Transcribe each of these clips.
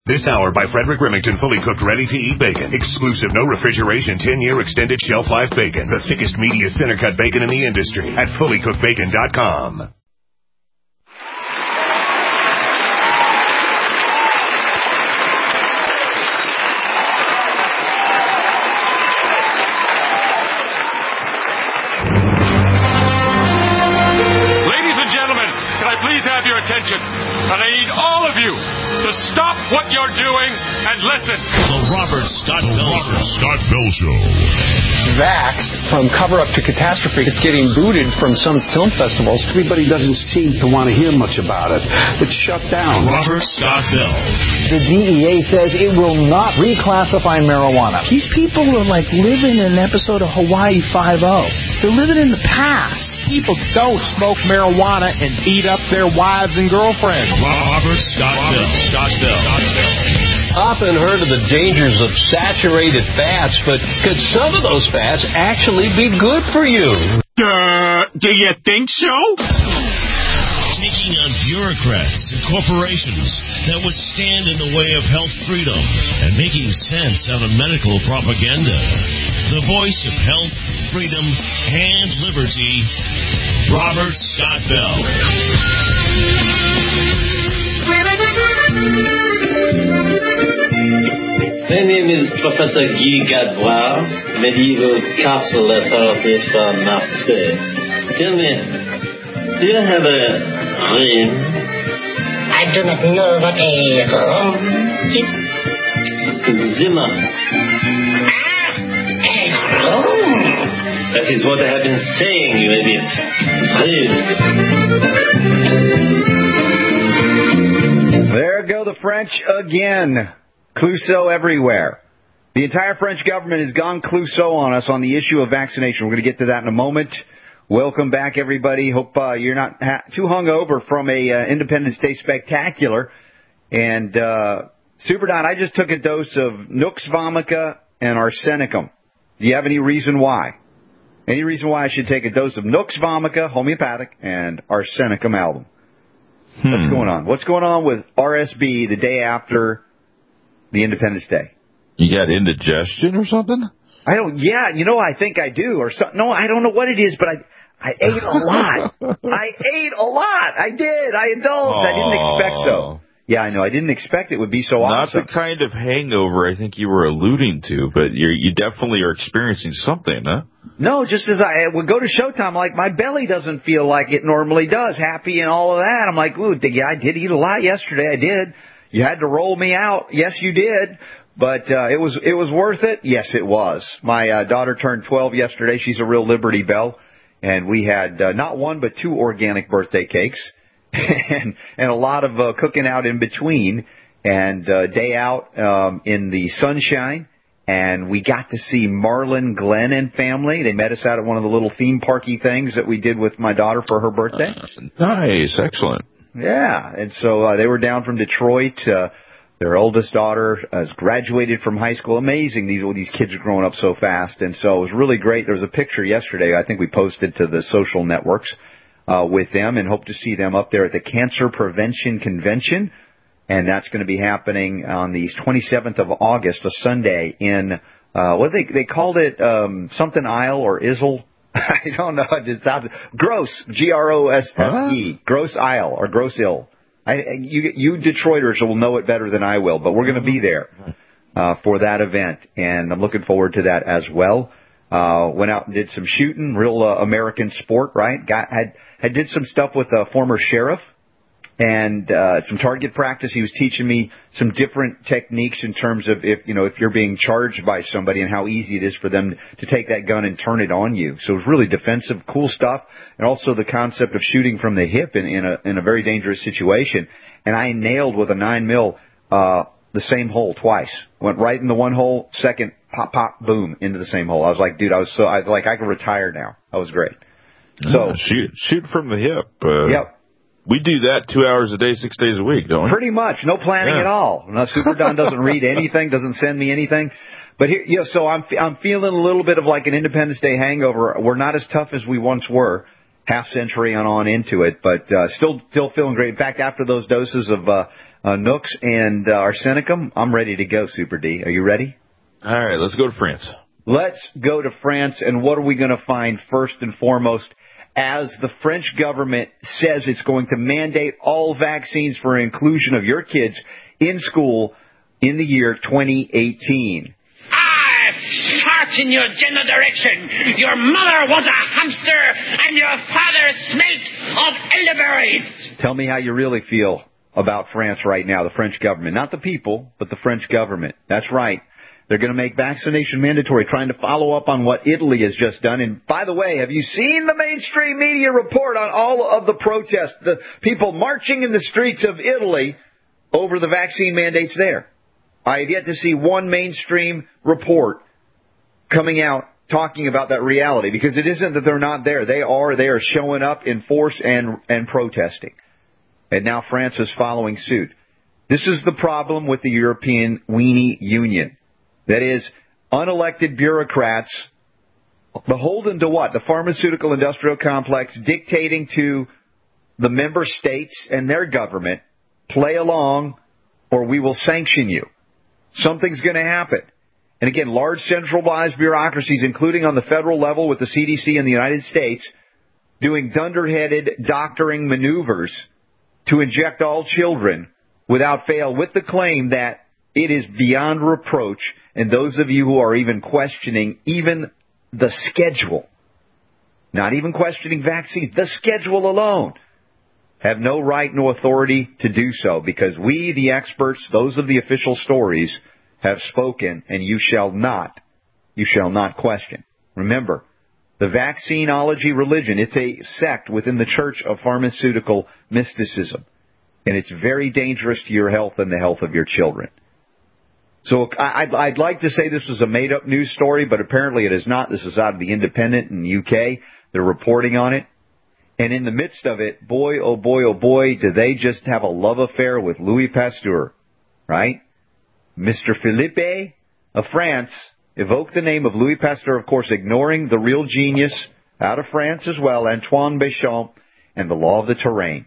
This hour by Frederick Remington, fully cooked, ready-to-eat bacon. Exclusive, no refrigeration, 10-year extended shelf life bacon. The thickest, meatiest, center-cut bacon in the industry at fullycookedbacon.com. Please have your attention, and I need all of you to stop what you're doing and listen. The Robert Scott Bell Show. Vaxxed from cover-up to catastrophe. It's getting booted from some film festivals. Everybody doesn't seem to want to hear much about it. It's shut down. Robert Scott Bell. The DEA says it will not reclassify marijuana. These people are like living in an episode of Hawaii Five-0. They're living in the past. People don't smoke marijuana and beat up their wives and girlfriends. Robert Scott Bell. Often heard of the dangers of saturated fats, but could some of those fats actually be good for you? Do you think so? Taking on bureaucrats and corporations that would stand in the way of health freedom and making sense out of medical propaganda. The voice of health, freedom, and liberty, Robert Scott Bell. My name is Professor Guy Gadbois, medieval castle authorities from Marseille. Tell me, do you have a ring? I do not know what a ring is. Zimmer. A ring? That is what I have been saying, you idiot. Read. There go the French again. Clouseau everywhere. The entire French government has gone Clouseau on us on the issue of vaccination. We're going to get to that in a moment. Welcome back, everybody. Hope you're not too hungover from a Independence Day spectacular. And Super Don, I just took a dose of Nux Vomica and Arsenicum. Do you have any reason why? Any reason why I should take a dose of Nux Vomica, homeopathic, and Arsenicum album? What's going on? What's going on with RSB the day after the Independence Day? You got indigestion or something? I think I do. Or something. No, I don't know what it is, but I ate a lot. I did. I indulged. I didn't expect so. Yeah, I know. I didn't expect it would be so awesome. Not the kind of hangover I think you were alluding to, but you definitely are experiencing something, huh? No, just as I would go to Showtime, like my belly doesn't feel like it normally does, happy and all of that. I'm like, ooh, yeah, I did eat a lot yesterday. I did. You had to roll me out. Yes, you did. But it was worth it. Yes, it was. My daughter turned 12 yesterday. She's a real Liberty Belle. And we had not one but two organic birthday cakes and a lot of cooking out in between and day out in the sunshine. And we got to see Marlon, Glenn, and family. They met us out at one of the little theme parky things that we did with my daughter for her birthday. Nice. Excellent. Yeah. And so they were down from Detroit. Their oldest daughter has graduated from high school. Amazing. These kids are growing up so fast. And so it was really great. There was a picture yesterday I think we posted to the social networks with them, and hope to see them up there at the Cancer Prevention Convention. And that's going to be happening on the 27th of August, a Sunday, in, what they called it, something Isle or Isle? I don't know. It's out, Grosse, Grosse, Grosse Isle or Grosse Ill. You Detroiters will know it better than I will, but we're going to be there for that event, and I'm looking forward to that as well. Went out and did some shooting, real American sport, right? Did some stuff with a former sheriff and some target practice. He was teaching me some different techniques in terms of if you're being charged by somebody and how easy it is for them to take that gun and turn it on you. So it was really defensive, cool stuff, and also the concept of shooting from the hip in a very dangerous situation. And I nailed with a 9mm the same hole twice. Went right in the one hole, second pop, pop, boom into the same hole. I was like, dude, I could retire now. That was great. So shoot from the hip. Yep. We do that 2 hours a day, 6 days a week, don't we? Pretty much. No planning at all. No, Super Don doesn't read anything, doesn't send me anything. But here, so I'm feeling a little bit of like an Independence Day hangover. We're not as tough as we once were, half century on into it, but still feeling great. In fact, after those doses of Nooks and Arsenicum, I'm ready to go, Super D. Are you ready? All right, let's go to France. Let's go to France, and what are we going to find first and foremost? As the French government says it's going to mandate all vaccines for inclusion of your kids in school in the year 2018. Fart in your general direction. Your mother was a hamster, and your father smelt of elderberries. Tell me how you really feel about France right now, the French government. Not the people, but the French government. That's right. They're going to make vaccination mandatory, trying to follow up on what Italy has just done. And by the way, have you seen the mainstream media report on all of the protests, the people marching in the streets of Italy over the vaccine mandates there? I have yet to see one mainstream report coming out talking about that reality, because it isn't that they're not there. They are showing up in force and protesting. And now France is following suit. This is the problem with the European weenie union. That is, unelected bureaucrats beholden to what? The pharmaceutical industrial complex dictating to the member states and their government, play along or we will sanction you. Something's going to happen. And again, large centralized bureaucracies, including on the federal level with the CDC in the United States, doing dunderheaded doctoring maneuvers to inject all children without fail, with the claim that it is beyond reproach. And those of you who are even questioning even the schedule, not even questioning vaccines, the schedule alone, have no right nor authority to do so, because we, the experts, those of the official stories, have spoken, and you shall not question. Remember, the vaccinology religion, it's a sect within the church of pharmaceutical mysticism, and it's very dangerous to your health and the health of your children. So I'd like to say this was a made-up news story, but apparently it is not. This is out of the Independent in the UK. They're reporting on it. And in the midst of it, boy, oh boy, do they just have a love affair with Louis Pasteur, right? Mr. Philippe of France evoked the name of Louis Pasteur, of course, ignoring the real genius out of France as well, Antoine Béchamp, and the law of the terrain.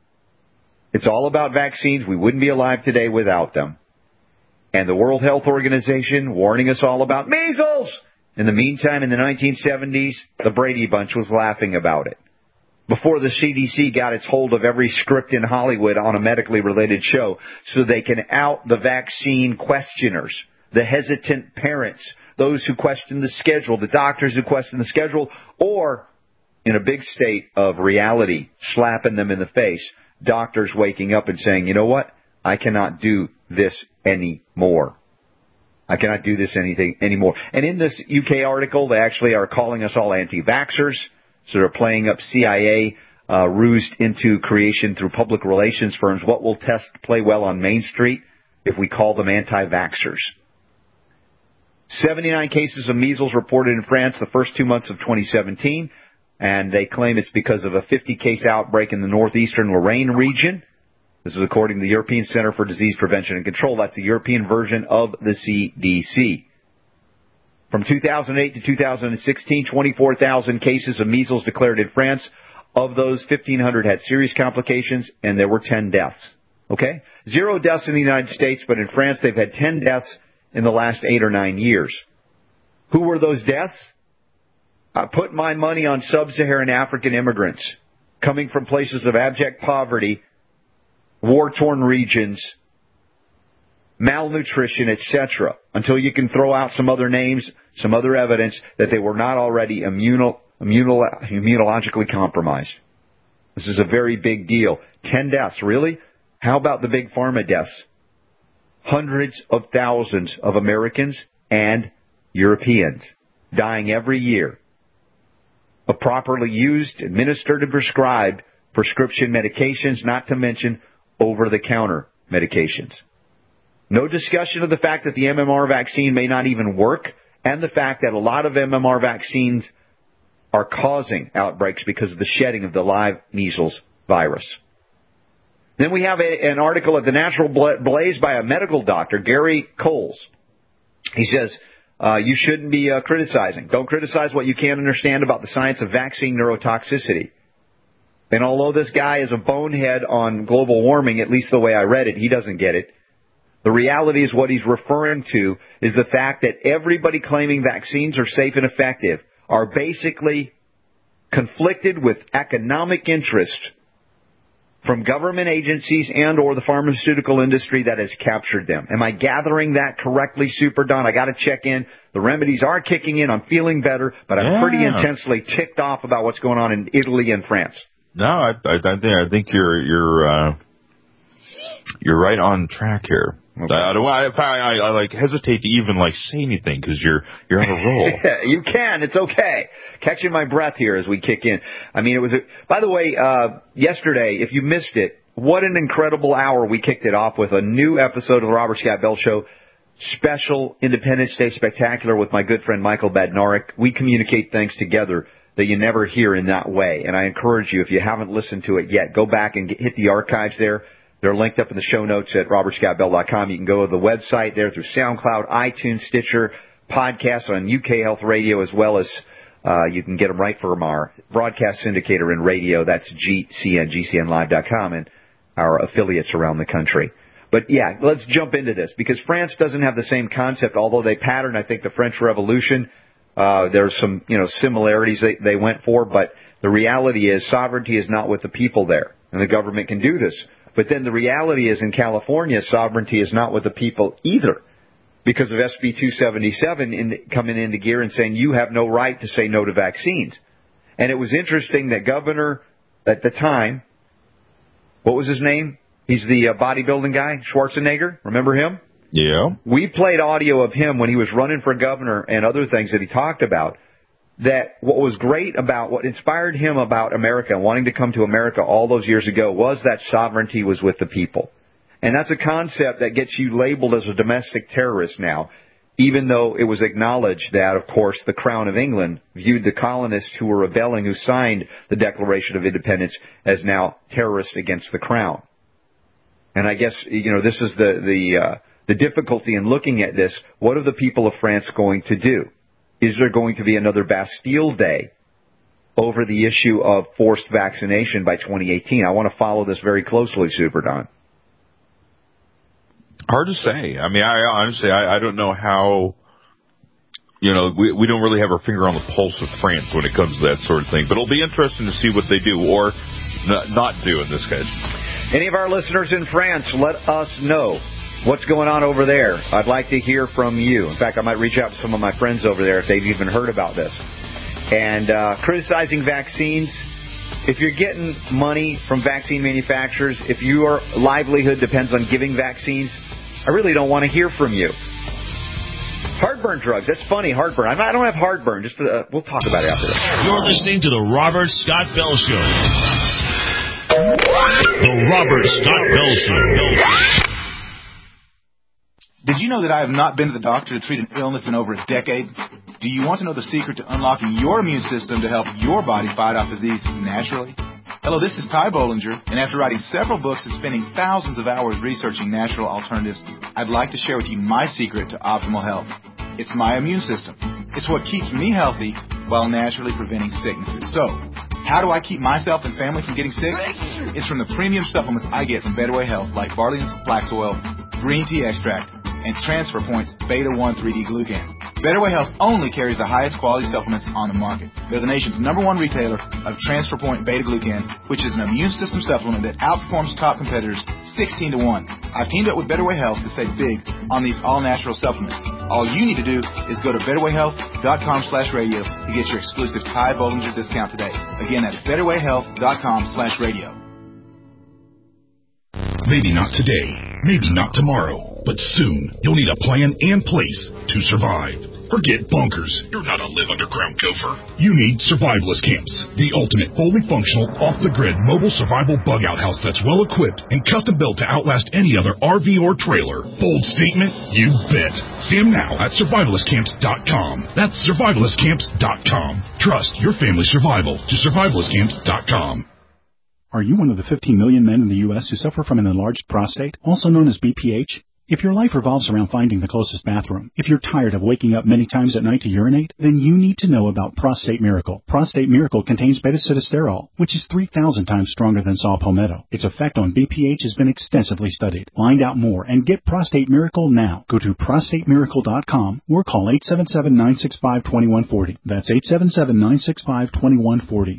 It's all about vaccines. We wouldn't be alive today without them. And the World Health Organization warning us all about measles. In the meantime, in the 1970s, the Brady Bunch was laughing about it. Before the CDC got its hold of every script in Hollywood on a medically related show, so they can out the vaccine questioners, the hesitant parents, those who question the schedule, the doctors who question the schedule, or, in a big state of reality, slapping them in the face, doctors waking up and saying, you know what? I cannot do this anymore. I cannot do this anymore. And in this UK article, they actually are calling us all anti-vaxxers. So they're playing up CIA rused into creation through public relations firms. What will play well on Main Street if we call them anti-vaxxers? 79 cases of measles reported in France the first 2 months of 2017. And they claim it's because of a 50-case outbreak in the northeastern Lorraine region. This is according to the European Center for Disease Prevention and Control. That's the European version of the CDC. From 2008 to 2016, 24,000 cases of measles declared in France. Of those, 1,500 had serious complications, and there were 10 deaths. Okay? 0 deaths in the United States, but in France they've had 10 deaths in the last 8 or 9 years. Who were those deaths? I put my money on sub-Saharan African immigrants coming from places of abject poverty, war-torn regions, malnutrition, etc., until you can throw out some other names, some other evidence that they were not already immunologically compromised. This is a very big deal. 10 deaths, really? How about the big pharma deaths? Hundreds of thousands of Americans and Europeans dying every year of properly used, administered, and prescribed prescription medications, not to mention over-the-counter medications. No discussion of the fact that the MMR vaccine may not even work, and the fact that a lot of MMR vaccines are causing outbreaks because of the shedding of the live measles virus. Then we have an article at the Natural Blaze by a medical doctor, Gary Coles. He says, you shouldn't be criticizing. Don't criticize what you can't understand about the science of vaccine neurotoxicity. And although this guy is a bonehead on global warming, at least the way I read it, he doesn't get it. The reality is what he's referring to is the fact that everybody claiming vaccines are safe and effective are basically conflicted with economic interest from government agencies and or the pharmaceutical industry that has captured them. Am I gathering that correctly, Super Don? I got to check in. The remedies are kicking in. I'm feeling better, but I'm pretty intensely ticked off about what's going on in Italy and France. No, I think you're right on track here. Okay. I like hesitate to even say anything because you're on a roll. You can. It's okay. Catching my breath here as we kick in. I mean, it was. By the way, yesterday, if you missed it, what an incredible hour we kicked it off with a new episode of the Robert Scott Bell Show, special Independence Day spectacular with my good friend Michael Badnarik. We communicate things together that you never hear in that way, and I encourage you, if you haven't listened to it yet, go back and hit the archives there. They're linked up in the show notes at robertscottbell.com. You can go to the website there through SoundCloud, iTunes, Stitcher, podcasts on UK Health Radio, as well as you can get them right from our broadcast syndicator in radio. That's GCNlive.com, and our affiliates around the country. But, yeah, let's jump into this, because France doesn't have the same concept, although they patterned, I think, the French Revolution. There's some, similarities they went for, but the reality is sovereignty is not with the people there, and the government can do this. But then the reality is in California, sovereignty is not with the people either, because of SB 277 coming into gear and saying you have no right to say no to vaccines. And it was interesting that Governor at the time, what was his name? He's the bodybuilding guy, Schwarzenegger. Remember him? Yeah. We played audio of him when he was running for governor and other things that he talked about. That what was great about, what inspired him about America, wanting to come to America all those years ago, was that sovereignty was with the people. And that's a concept that gets you labeled as a domestic terrorist now, even though it was acknowledged that, of course, the Crown of England viewed the colonists who were rebelling, who signed the Declaration of Independence, as now terrorists against the Crown. And I guess, this is the difficulty in looking at this. What are the people of France going to do? Is there going to be another Bastille Day over the issue of forced vaccination by 2018? I want to follow this very closely, Super Don. Hard to say. I mean, I honestly don't know how, we don't really have our finger on the pulse of France when it comes to that sort of thing. But it'll be interesting to see what they do or not do in this case. Any of our listeners in France, let us know. What's going on over there? I'd like to hear from you. In fact, I might reach out to some of my friends over there if they've even heard about this. And criticizing vaccines, if you're getting money from vaccine manufacturers, if your livelihood depends on giving vaccines, I really don't want to hear from you. Heartburn drugs, that's funny, heartburn. I don't have heartburn. Just we'll talk about it after this. You're listening to the Robert Scott Bell Show. The Robert Scott Bell Show. Did you know that I have not been to the doctor to treat an illness in over a decade? Do you want to know the secret to unlocking your immune system to help your body fight off disease naturally? Hello, this is Ty Bollinger, and after writing several books and spending thousands of hours researching natural alternatives, I'd like to share with you my secret to optimal health. It's my immune system. It's what keeps me healthy while naturally preventing sicknesses. So, how do I keep myself and family from getting sick? It's from the premium supplements I get from Better Way Health, like Barley's Flax Oil, Green Tea Extract, and Transfer Point's Beta-1 3D Glucan. Better Way Health only carries the highest quality supplements on the market. They're the nation's #1 retailer of Transfer Point Beta-Glucan, which is an immune system supplement that outperforms top competitors 16 to 1. I've teamed up with Better Way Health to save big on these all-natural supplements. All you need to do is go to betterwayhealth.com/radio to get your exclusive Ty Bollinger discount today. Again, that's betterwayhealth.com/radio. Maybe not today, maybe not tomorrow, but soon you'll need a plan and place to survive. Forget bunkers. You're not a live underground gopher. You need Survivalist Camps, the ultimate fully functional, off-the-grid mobile survival bug-out house that's well-equipped and custom-built to outlast any other RV or trailer. Bold statement? You bet. See them now at survivalistcamps.com. That's survivalistcamps.com. Trust your family's survival to survivalistcamps.com. Are you one of the 15 million men in the U.S. who suffer from an enlarged prostate, also known as BPH? If your life revolves around finding the closest bathroom, if you're tired of waking up many times at night to urinate, then you need to know about Prostate Miracle. Prostate Miracle contains beta-sitosterol, which is 3,000 times stronger than saw palmetto. Its effect on BPH has been extensively studied. Find out more and get Prostate Miracle now. Go to prostatemiracle.com or call 877-965-2140. That's 877-965-2140.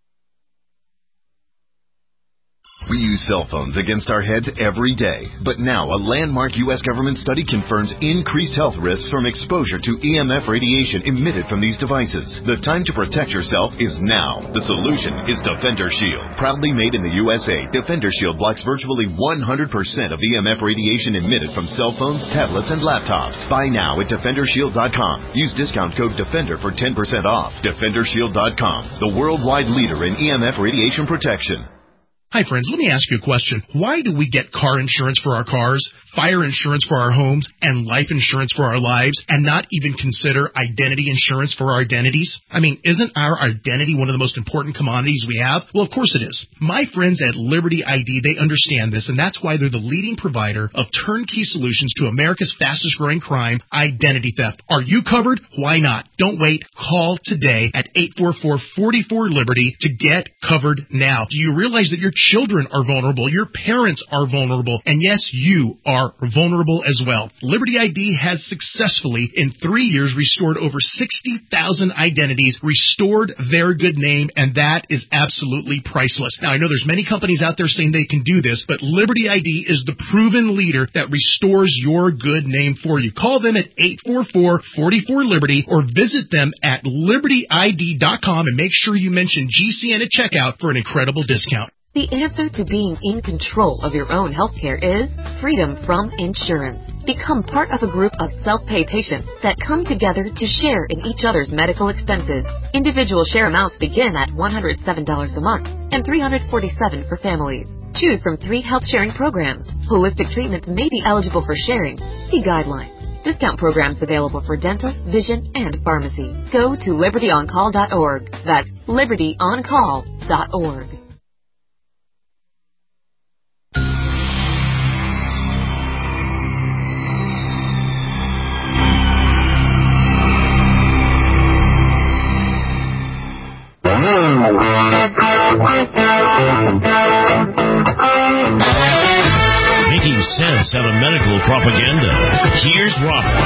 We use cell phones against our heads every day, but now a landmark U.S. government study confirms increased health risks from exposure to EMF radiation emitted from these devices. The time to protect yourself is now. The solution is Defender Shield. Proudly made in the USA, Defender Shield blocks virtually 100% of EMF radiation emitted from cell phones, tablets, and laptops. Buy now at DefenderShield.com. Use discount code DEFENDER for 10% off. DefenderShield.com, the worldwide leader in EMF radiation protection. Hi, friends. Let me ask you a question. Why do we get car insurance for our cars, fire insurance for our homes, and life insurance for our lives, and not even consider identity insurance for our identities? I mean, isn't our identity one of the most important commodities we have? Well, of course it is. My friends at Liberty ID, they understand this, and that's why they're the leading provider of turnkey solutions to America's fastest-growing crime, identity theft. Are you covered? Why not? Don't wait. Call today at 844-44-LIBERTY to get covered now. Do you realize that your children are vulnerable, your parents are vulnerable, and yes, you are vulnerable as well. Liberty ID has successfully, in 3 years, restored over 60,000 identities, restored their good name, and that is absolutely priceless. Now, I know there's many companies out there saying they can do this, but Liberty ID is the proven leader that restores your good name for you. Call them at 844-44-LIBERTY or visit them at libertyid.com and make sure you mention GCN at checkout for an incredible discount. The answer to being in control of your own healthcare is freedom from insurance. Become part of a group of self-pay patients that come together to share in each other's medical expenses. Individual share amounts begin at $107 a month and $347 for families. Choose from 3 health-sharing programs. Holistic treatments may be eligible for sharing. See guidelines. Discount programs available for dental, vision, and pharmacy. Go to libertyoncall.org. That's libertyoncall.org. Making sense out of medical propaganda. Here's Robert.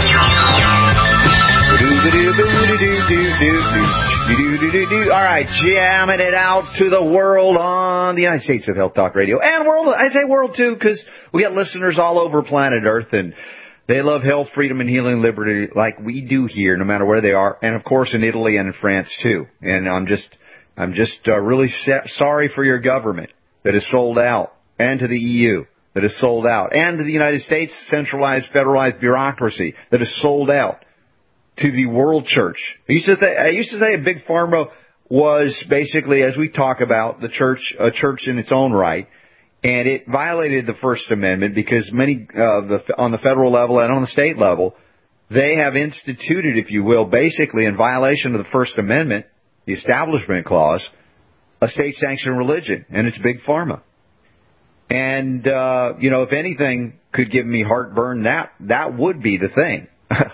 All right, jamming it out to the world on the United States of Health Talk Radio. And world, I say world too, because we got listeners all over planet Earth, and they love health, freedom, and healing, liberty like we do here, no matter where they are. And, of course, in Italy and in France, too. And I'm just really sorry for your government that is sold out, and to the EU that is sold out, and to the United States centralized, federalized bureaucracy that is sold out, to the world church. I used to say a big pharma was basically, as we talk about, a church in its own right, and it violated the First Amendment because many on the federal level and on the state level, they have instituted, if you will, basically in violation of the First Amendment, the Establishment Clause, a state-sanctioned religion, and it's big pharma. And, if anything could give me heartburn, that would be the thing.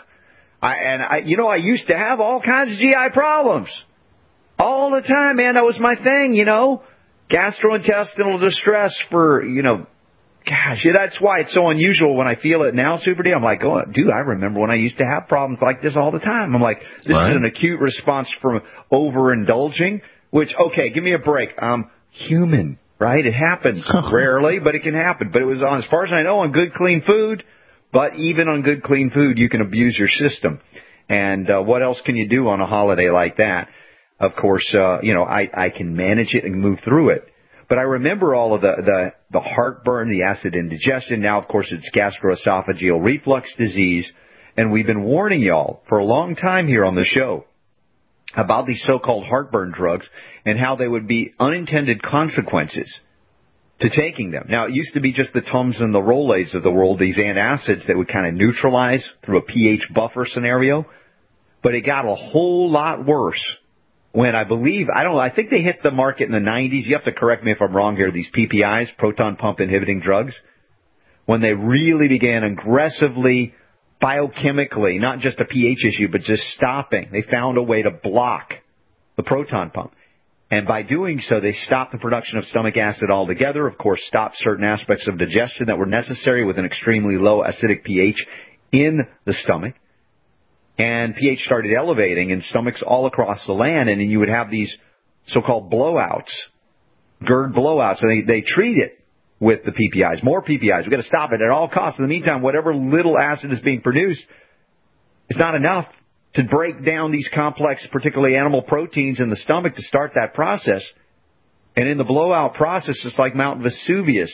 I used to have all kinds of GI problems. All the time, man. That was my thing, Gastrointestinal distress for, gosh, that's why it's so unusual when I feel it now, Super D. I'm like, oh, dude, I remember when I used to have problems like this all the time. I'm like, this is an acute response from overindulging, which, okay, give me a break. I'm human, right? It happens rarely, but it can happen. But it was as far as I know, on good, clean food. But even on good, clean food, you can abuse your system. And what else can you do on a holiday like that? Of course, I can manage it and move through it. But I remember all of the heartburn, the acid indigestion. Now, of course, it's gastroesophageal reflux disease. And we've been warning y'all for a long time here on the show about these so-called heartburn drugs and how they would be unintended consequences to taking them. Now, it used to be just the Tums and the Rolaids of the world, these antacids that would kind of neutralize through a pH buffer scenario. But it got a whole lot worse when I think they hit the market in the 90s. You have to correct me if I'm wrong here, these PPIs, proton pump inhibiting drugs. when they really began aggressively, biochemically, not just a pH issue, but just stopping. They found a way to block the proton pump. And by doing so, they stopped the production of stomach acid altogether, of course, stopped certain aspects of digestion that were necessary with an extremely low acidic pH in the stomach. And pH started elevating in stomachs all across the land, and then you would have these so-called blowouts, GERD blowouts, and they treat it with the PPIs, more PPIs. We've got to stop it at all costs. In the meantime, whatever little acid is being produced, it's not enough to break down these complex, particularly animal proteins in the stomach to start that process. And in the blowout process, it's like Mount Vesuvius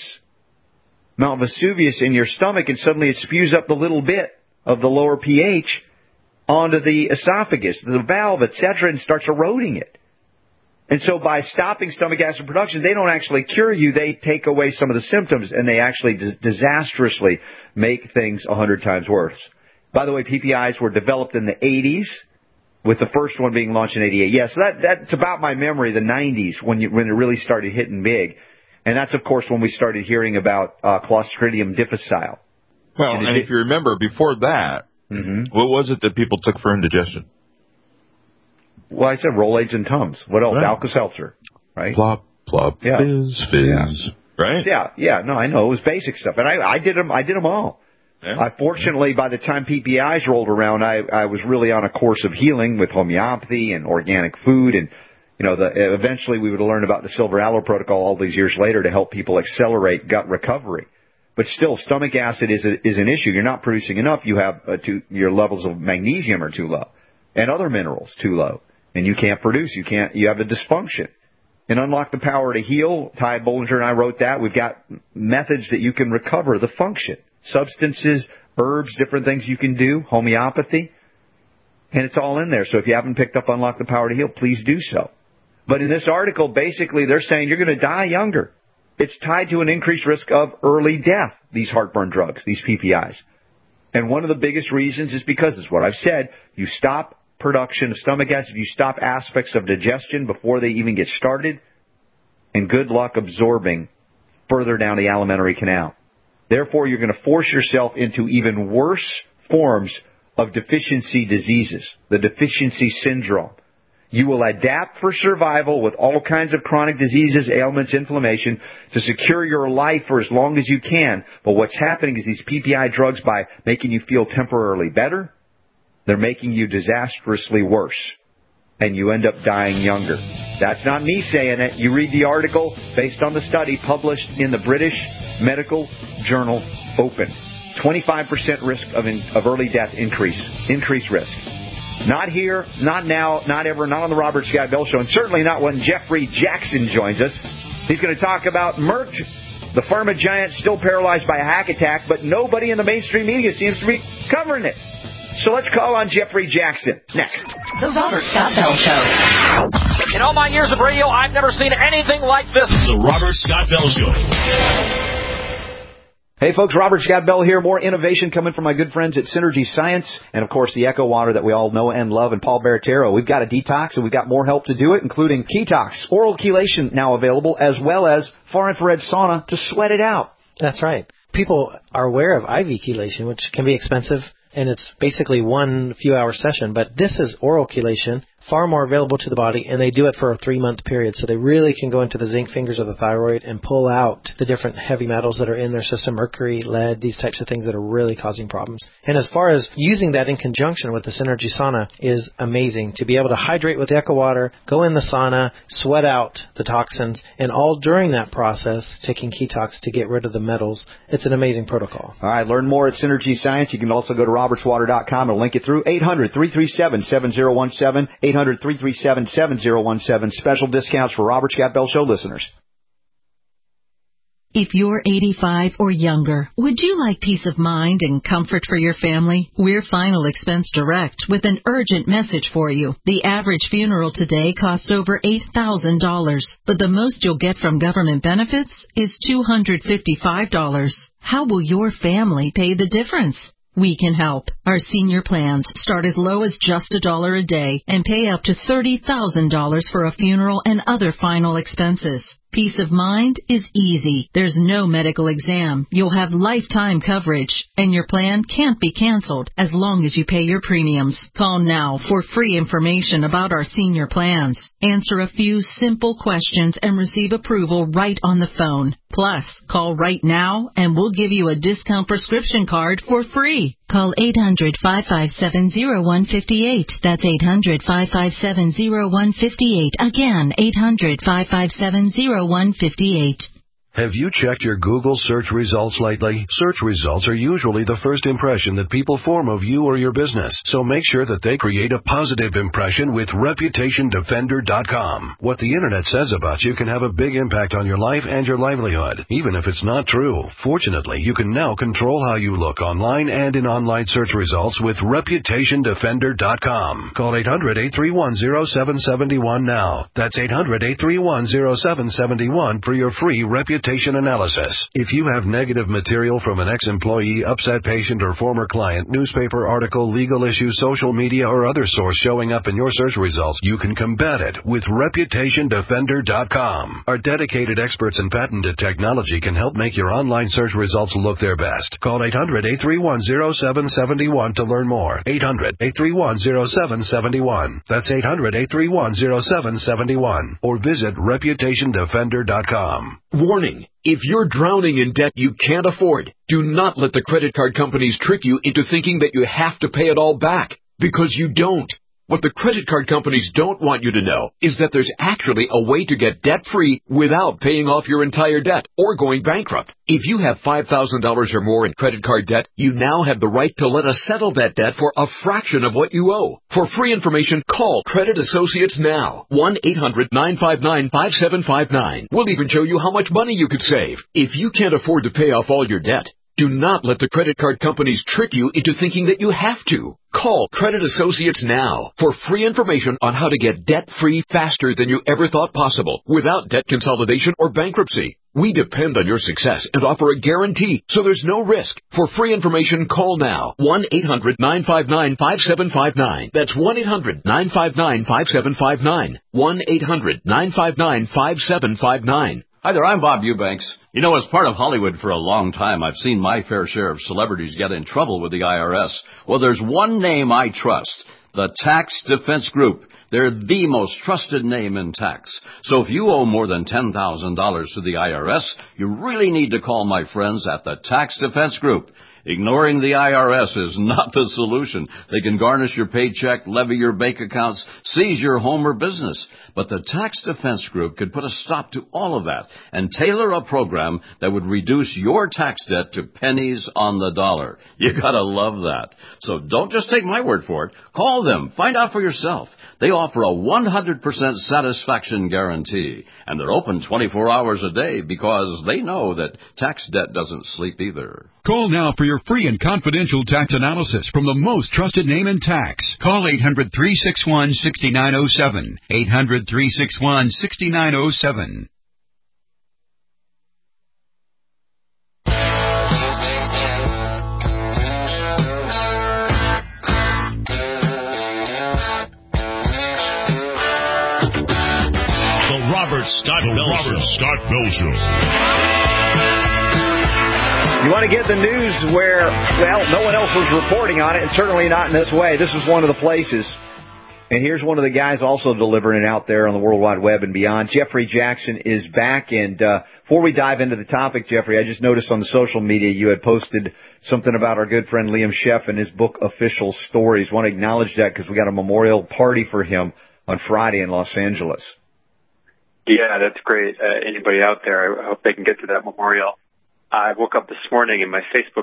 in your stomach, and suddenly it spews up the little bit of the lower pH onto the esophagus, the valve, etc., and starts eroding it. And so by stopping stomach acid production, they don't actually cure you. They take away some of the symptoms, and they actually disastrously make things 100 times worse. By the way, PPIs were developed in the 80s, with the first one being launched in 88. Yes, that's about my memory, the 90s, when it really started hitting big. And that's, of course, when we started hearing about Clostridium difficile. Well, and if you remember, before that, what was it that people took for indigestion? Well, I said Rolaids and Tums. What else? Right. Alka-Seltzer, right? Plop, plop, yeah. fizz, right? Yeah, no, I know. It was basic stuff. And I did them all. Yeah. Fortunately, by the time PPIs rolled around, I was really on a course of healing with homeopathy and organic food. And, eventually we would learn about the Silver Aloe Protocol all these years later to help people accelerate gut recovery. But still, stomach acid is an issue. You're not producing enough. You have your levels of magnesium are too low and other minerals too low. And you can't produce. You have a dysfunction. And Unlock the Power to Heal, Ty Bollinger and I wrote that. We've got methods that you can recover the function. Substances, herbs, different things you can do, homeopathy. And it's all in there. So if you haven't picked up Unlock the Power to Heal, please do so. But in this article, basically, they're saying you're going to die younger. It's tied to an increased risk of early death, these heartburn drugs, these PPIs. And one of the biggest reasons is because, is what I've said, you stop production of stomach acid, you stop aspects of digestion before they even get started, and good luck absorbing further down the alimentary canal. Therefore, you're going to force yourself into even worse forms of deficiency diseases, the deficiency syndrome. You will adapt for survival with all kinds of chronic diseases, ailments, inflammation to secure your life for as long as you can. But what's happening is these PPI drugs, by making you feel temporarily better, they're making you disastrously worse. And you end up dying younger. That's not me saying it. You read the article based on the study published in the British Medical Journal Open. 25% risk of early death increased risk. Not here, not now, not ever, not on the Robert Scott Bell Show, and certainly not when Jeffrey Jackson joins us. He's going to talk about Merck, the pharma giant still paralyzed by a hack attack, but nobody in the mainstream media seems to be covering it. So let's call on Jeffrey Jackson next. The Robert Scott Bell Show. In all my years of radio, I've never seen anything like this. The Robert Scott Bell Show. Hey folks, Robert Scott Bell here. More innovation coming from my good friends at Synergy Science, and of course the Echo Water that we all know and love, and Paul Baratero. We've got a detox, and we've got more help to do it, including Ketox, oral chelation now available, as well as far-infrared sauna to sweat it out. That's right. People are aware of IV chelation, which can be expensive, and it's basically one few-hour session. But this is oral chelation, far more available to the body, and they do it for a 3-month period. So they really can go into the zinc fingers of the thyroid and pull out the different heavy metals that are in their system, mercury, lead, these types of things that are really causing problems. And as far as using that in conjunction with the Synergy Sauna is amazing. To be able to hydrate with Echo Water, go in the sauna, sweat out the toxins, and all during that process, taking Ketox to get rid of the metals. It's an amazing protocol. All right, learn more at Synergy Science. You can also go to robertswater.com and link it through 800-337-7017, 800-337-7017. Special discounts for Robert Scott Bell Show listeners. If you're 85 or younger, would you like peace of mind and comfort for your family? We're Final Expense Direct with an urgent message for you. The average funeral today costs over $8,000, but the most you'll get from government benefits is $255. How will your family pay the difference? We can help. Our senior plans start as low as just $1 a day and pay up to $30,000 for a funeral and other final expenses. Peace of mind is easy. There's no medical exam. You'll have lifetime coverage, and your plan can't be canceled as long as you pay your premiums. Call now for free information about our senior plans. Answer a few simple questions and receive approval right on the phone. Plus, call right now and we'll give you a discount prescription card for free. Call 800-557-0158. That's 800-557-0158. Again, 800-557-0158. Have you checked your Google search results lately? Search results are usually the first impression that people form of you or your business, so make sure that they create a positive impression with ReputationDefender.com. What the Internet says about you can have a big impact on your life and your livelihood, even if it's not true. Fortunately, you can now control how you look online and in online search results with ReputationDefender.com. Call 800-831-0771 now. That's 800-831-0771 for your free reputation analysis. If you have negative material from an ex-employee, upset patient, or former client, newspaper article, legal issue, social media, or other source showing up in your search results, you can combat it with ReputationDefender.com. Our dedicated experts in patented technology can help make your online search results look their best. Call 800-831-0771 to learn more. 800-831-0771. That's 800-831-0771. Or visit ReputationDefender.com. Warning. If you're drowning in debt you can't afford, do not let the credit card companies trick you into thinking that you have to pay it all back, because you don't. What the credit card companies don't want you to know is that there's actually a way to get debt-free without paying off your entire debt or going bankrupt. If you have $5,000 or more in credit card debt, you now have the right to let us settle that debt for a fraction of what you owe. For free information, call Credit Associates now. 1-800-959-5759. We'll even show you how much money you could save. If you can't afford to pay off all your debt, do not let the credit card companies trick you into thinking that you have to. Call Credit Associates now for free information on how to get debt-free faster than you ever thought possible without debt consolidation or bankruptcy. We depend on your success and offer a guarantee, so there's no risk. For free information, call now. 1-800-959-5759. That's 1-800-959-5759. 1-800-959-5759. Hi there, I'm Bob Eubanks. You know, as part of Hollywood for a long time, I've seen my fair share of celebrities get in trouble with the IRS. Well, there's one name I trust, the Tax Defense Group. They're the most trusted name in tax. So if you owe more than $10,000 to the IRS, you really need to call my friends at the Tax Defense Group. Ignoring the IRS is not the solution. They can garnish your paycheck, levy your bank accounts, seize your home or business. But the Tax Defense Group could put a stop to all of that and tailor a program that would reduce your tax debt to pennies on the dollar. You gotta love that. So don't just take my word for it. Call them. Find out for yourself. They offer a 100% satisfaction guarantee. And they're open 24 hours a day because they know that tax debt doesn't sleep either. Call now for your free and confidential tax analysis from the most trusted name in tax. Call 800-361-6907. 800-361-6907. Robert Scott Bell Show. You want to get the news where, well, no one else was reporting on it, and certainly not in this way. This is one of the places. And here's one of the guys also delivering it out there on the World Wide Web and beyond. Jeffrey Jackson is back. And before we dive into the topic, Jeffrey, I just noticed on the social media you had posted something about our good friend Liam Sheff and his book, Official Stories. I want to acknowledge that because we got a memorial party for him on Friday in Los Angeles. Yeah, that's great. Anybody out there, I hope they can get to that memorial. I woke up this morning and my Facebook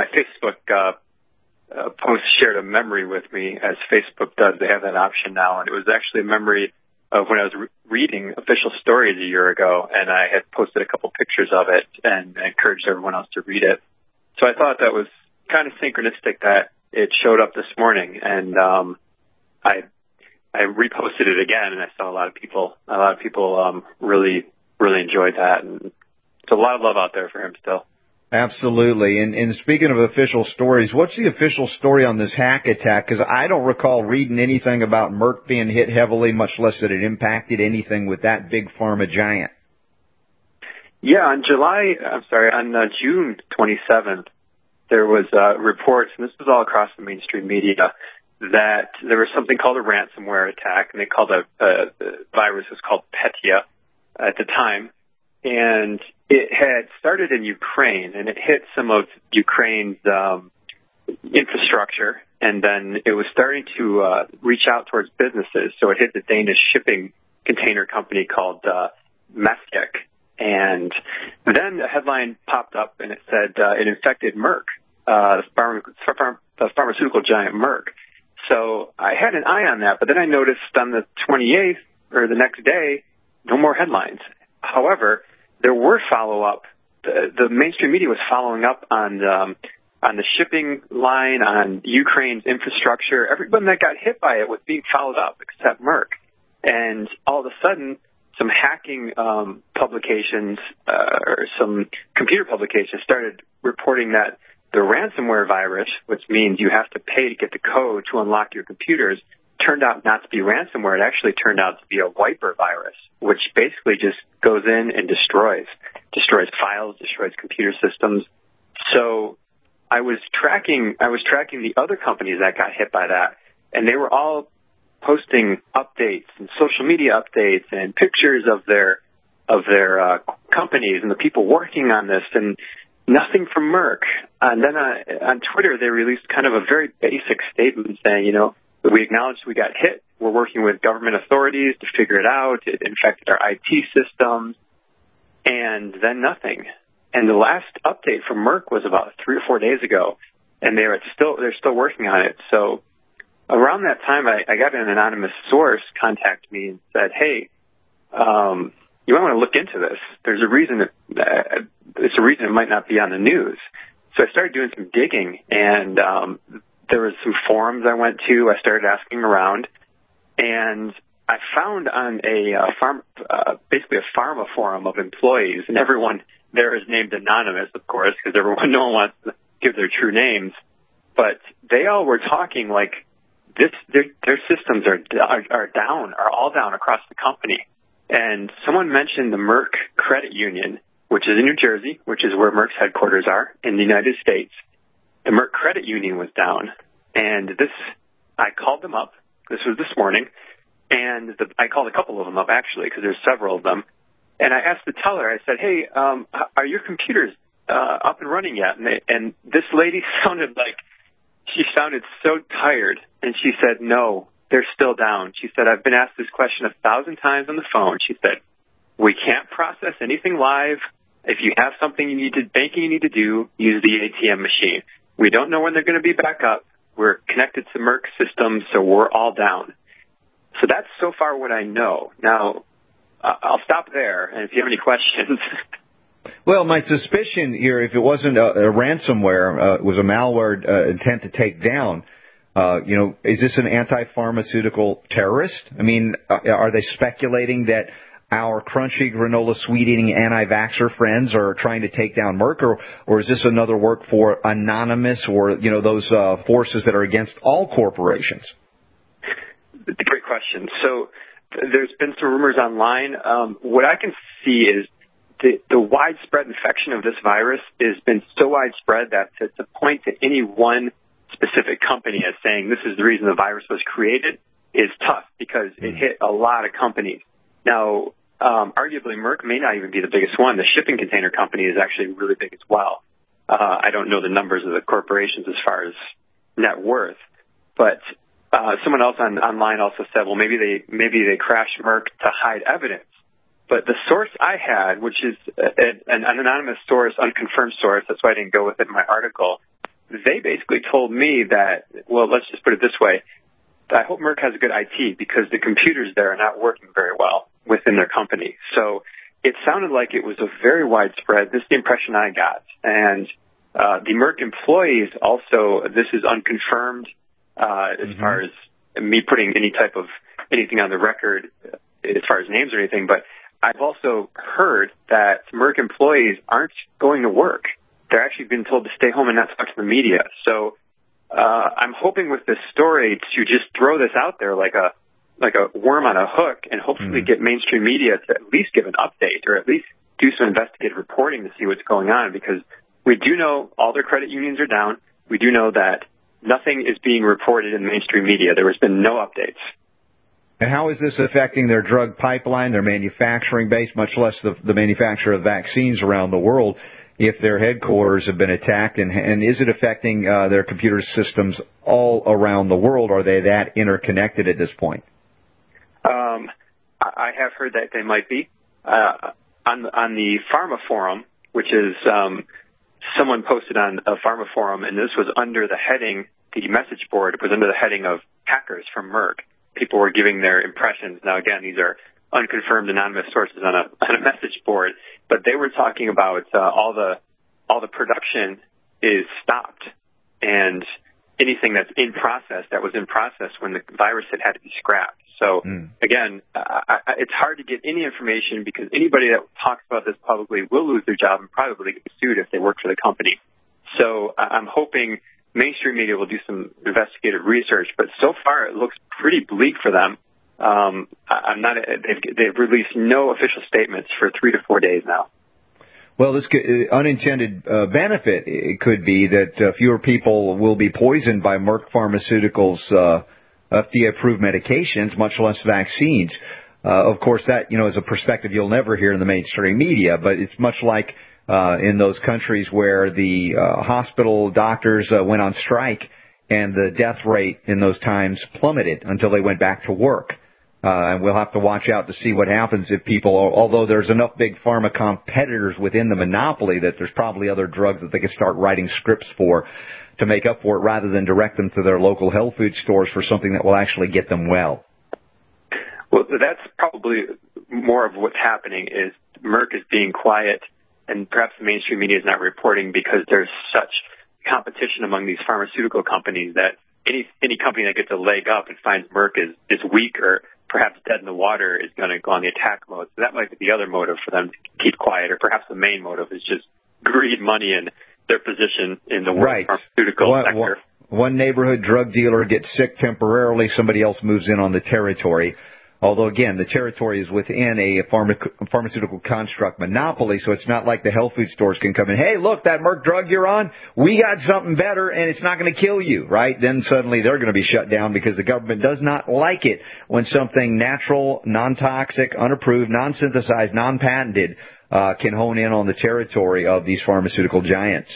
post shared a memory with me, as Facebook does. They have that option now, and it was actually a memory of when I was reading Official Stories a year ago, and I had posted a couple pictures of it and encouraged everyone else to read it. So I thought that was kind of synchronistic that it showed up this morning, and I reposted it again, and I saw a lot of people really enjoyed that, and there's a lot of love out there for him still. Absolutely. And speaking of official stories, what's the official story on this hack attack? Because I don't recall reading anything about Merck being hit heavily, much less that it impacted anything with that big pharma giant. on June 27th, there was reports, and this was all across the mainstream media, that there was something called a ransomware attack, and they called the virus was called Petya at the time, and it had started in Ukraine, and it hit some of Ukraine's infrastructure, and then it was starting to reach out towards businesses, so it hit the Danish shipping container company called Maersk, and then the headline popped up, and it said it infected Merck, the pharmaceutical giant Merck. So I had an eye on that, but then I noticed on the 28th, or the next day, no more headlines. However, there were follow-up. The mainstream media was following up on the shipping line, on Ukraine's infrastructure. Everyone that got hit by it was being followed up except Merck. And all of a sudden, some hacking publications or some computer publications started reporting that the ransomware virus, which means you have to pay to get the code to unlock your computers, turned out not to be ransomware. It actually turned out to be a wiper virus, which basically just goes in and destroys files, destroys computer systems. So I was tracking the other companies that got hit by that, and they were all posting updates and social media updates and pictures of their companies and the people working on this, and nothing from Merck. And then on Twitter, they released kind of a very basic statement saying, we acknowledge we got hit. We're working with government authorities to figure it out. It infected our IT systems, and then nothing. And the last update from Merck was about 3 or 4 days ago, and they're still working on it. So around that time, I got an anonymous source contact me and said, hey, you might want to look into this. There's a reason it might not be on the news. So I started doing some digging, and there was some forums I went to. I started asking around, and I found on basically a pharma forum of employees, and everyone there is named anonymous, of course, because no one wants to give their true names. But they all were talking like their systems are all down across the company. And someone mentioned the Merck Credit Union, which is in New Jersey, which is where Merck's headquarters are in the United States. The Merck Credit Union was down, and I called them up. This was this morning, and I called a couple of them up, actually, because there's several of them. And I asked the teller, I said, hey, are your computers up and running yet? And this lady sounded so tired, and she said, no, they're still down. She said, I've been asked this question 1,000 times on the phone. She said, we can't process anything live. If you have something banking you need to do, use the ATM machine. We don't know when they're going to be back up. We're connected to Merck systems, so we're all down. So that's so far what I know. Now, I'll stop there, and if you have any questions. Well, my suspicion here, if it wasn't a ransomware, it was a malware intent to take down, is this an anti-pharmaceutical terrorist? I mean, are they speculating that our crunchy granola sweet-eating anti-vaxxer friends are trying to take down Merck, or is this another work for Anonymous or, those forces that are against all corporations? It's a great question. So there's been some rumors online. What I can see is the widespread infection of this virus has been so widespread that to point to any one specific company as saying this is the reason the virus was created is tough because it hit a lot of companies. Now, arguably, Merck may not even be the biggest one. The shipping container company is actually really big as well. I don't know the numbers of the corporations as far as net worth, but someone else online also said, well, maybe they crashed Merck to hide evidence. But the source I had, which is an anonymous source, unconfirmed source, that's why I didn't go with it in my article, they basically told me that, well, let's just put it this way. I hope Merck has a good IT because the computers there are not working very well within their company. So it sounded like it was a very widespread. This is the impression I got. And the Merck employees also, this is unconfirmed as far as me putting anything on the record as far as names or anything, but I've also heard that Merck employees aren't going to work. They're actually being told to stay home and not talk to the media. So I'm hoping with this story to just throw this out there like a worm on a hook and hopefully get mainstream media to at least give an update or at least do some investigative reporting to see what's going on, because we do know all their credit unions are down. We do know that nothing is being reported in the mainstream media. There has been no updates. And how is this affecting their drug pipeline, their manufacturing base, much less the manufacture of vaccines around the world, if their headquarters have been attacked? And is it affecting their computer systems all around the world? Are they that interconnected at this point? I have heard that they might be. On the Pharma Forum, which is someone posted on a Pharma Forum, and this was under the heading, the message board, it was under the heading of hackers from Merck. People were giving their impressions. Now, again, these are unconfirmed anonymous sources on a message board, but they were talking about all the production is stopped, and anything that's in process, that was in process when the virus had to be scrapped. So, again, it's hard to get any information because anybody that talks about this publicly will lose their job and probably get sued if they work for the company. So I'm hoping mainstream media will do some investigative research, but so far it looks pretty bleak for them. They've released no official statements for 3 to 4 days now. Well, this unintended benefit it could be that fewer people will be poisoned by Merck Pharmaceuticals' FDA-approved medications, much less vaccines. Of course, that is a perspective you'll never hear in the mainstream media, but it's much like in those countries where the hospital doctors went on strike and the death rate in those times plummeted until they went back to work. And we'll have to watch out to see what happens if people, although there's enough big pharma competitors within the monopoly that there's probably other drugs that they can start writing scripts for to make up for it rather than direct them to their local health food stores for something that will actually get them well. Well, that's probably more of what's happening is Merck is being quiet, and perhaps the mainstream media is not reporting because there's such competition among these pharmaceutical companies that any company that gets a leg up and finds Merck is weak or perhaps dead in the water is going to go on the attack mode. So that might be the other motive for them to keep quiet, or perhaps the main motive is just greed, money, and their position in the world pharmaceutical sector. One neighborhood drug dealer gets sick temporarily, somebody else moves in on the territory. Although, again, the territory is within a pharmaceutical construct monopoly, so it's not like the health food stores can come in, hey, look, that Merck drug you're on, we got something better, and it's not going to kill you, right? Then suddenly they're going to be shut down because the government does not like it when something natural, non-toxic, unapproved, non-synthesized, non-patented can hone in on the territory of these pharmaceutical giants.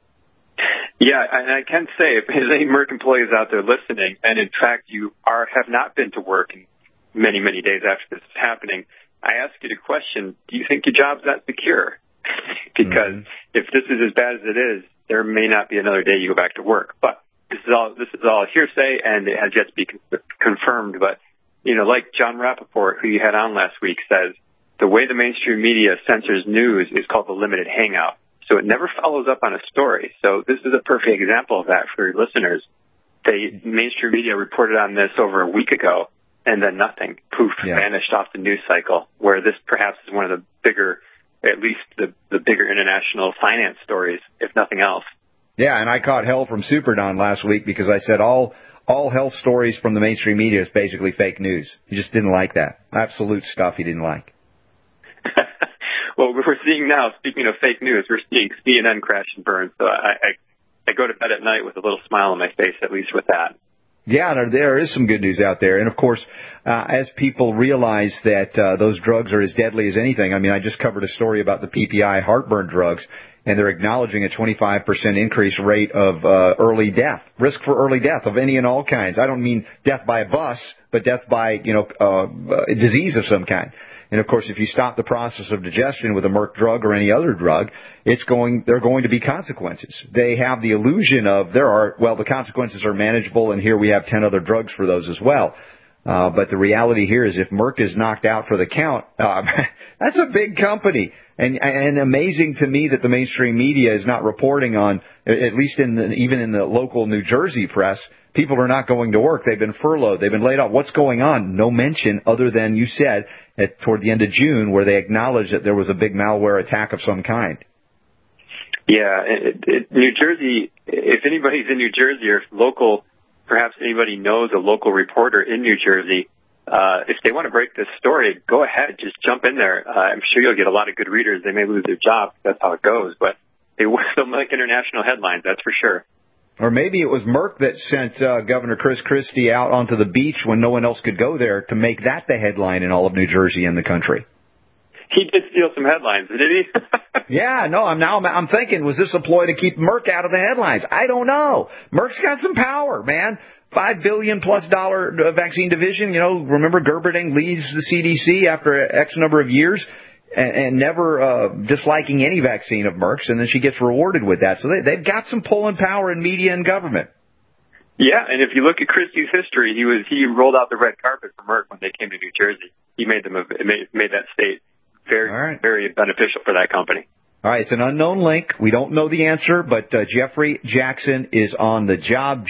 Yeah, and I can say, if there's any Merck employees out there listening, and in fact you have not been to work in many, many days after this is happening, I ask you the question, do you think your job's that secure? Because if this is as bad as it is, there may not be another day you go back to work. But this is all hearsay, and it has yet to be confirmed. But, like John Rappaport, who you had on last week, says, the way the mainstream media censors news is called the limited hangout. So it never follows up on a story. So this is a perfect example of that for your listeners. The mainstream media reported on this over a week ago, and then nothing, vanished off the news cycle, where this perhaps is one of the bigger, at least the bigger international finance stories, if nothing else. Yeah, and I caught hell from Super Don last week because I said all health stories from the mainstream media is basically fake news. He just didn't like that. Absolute stuff he didn't like. Well, we're seeing now, speaking of fake news, we're seeing CNN crash and burn. So I go to bed at night with a little smile on my face, at least with that. Yeah, there is some good news out there. And, of course, as people realize that those drugs are as deadly as anything, I mean, I just covered a story about the PPI heartburn drugs, and they're acknowledging a 25% increase rate of early death, risk for early death of any and all kinds. I don't mean death by a bus, but death by, a disease of some kind. And, of course, if you stop the process of digestion with a Merck drug or any other drug, there are going to be consequences. They have the illusion of the consequences are manageable, and here we have 10 other drugs for those as well. But the reality here is if Merck is knocked out for the count, that's a big company. And amazing to me that the mainstream media is not reporting on, at least even in the local New Jersey press, people are not going to work. They've been furloughed. They've been laid off. What's going on? No mention other than you said toward the end of June where they acknowledged that there was a big malware attack of some kind. Yeah, New Jersey, if anybody's in New Jersey or if perhaps anybody knows a local reporter in New Jersey, if they want to break this story, go ahead. Just jump in there. I'm sure you'll get a lot of good readers. They may lose their job. That's how it goes. But they'll make international headlines, that's for sure. Or maybe it was Merck that sent Governor Chris Christie out onto the beach when no one else could go there to make that the headline in all of New Jersey and the country. He did steal some headlines, did he? Yeah, no, I'm thinking, was this a ploy to keep Merck out of the headlines? I don't know. Merck's got some power, man. $5 billion+ vaccine division. You know, remember Gerberding leaves the CDC after X number of years and never disliking any vaccine of Merck's, and then she gets rewarded with that. So they've got some pulling power in media and government. Yeah, and if you look at Christie's history, he rolled out the red carpet for Merck when they came to New Jersey. He made that state very beneficial for that company. All right, it's an unknown link. We don't know the answer, but Jeffrey Jackson is on the job,